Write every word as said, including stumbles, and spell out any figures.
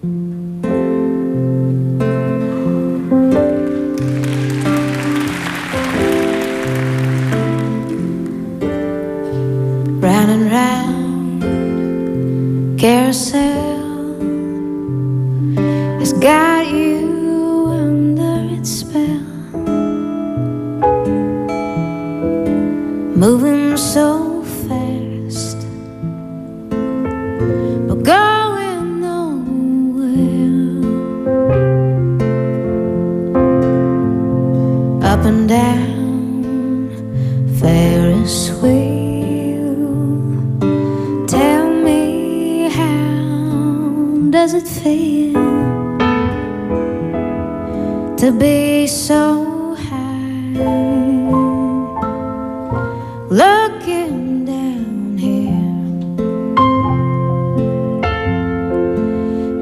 Round and round, carousel has got you under its spell, moving so fast, but going nowhere. Up and down, Ferris wheel. Tell me, how does it feel to be so high?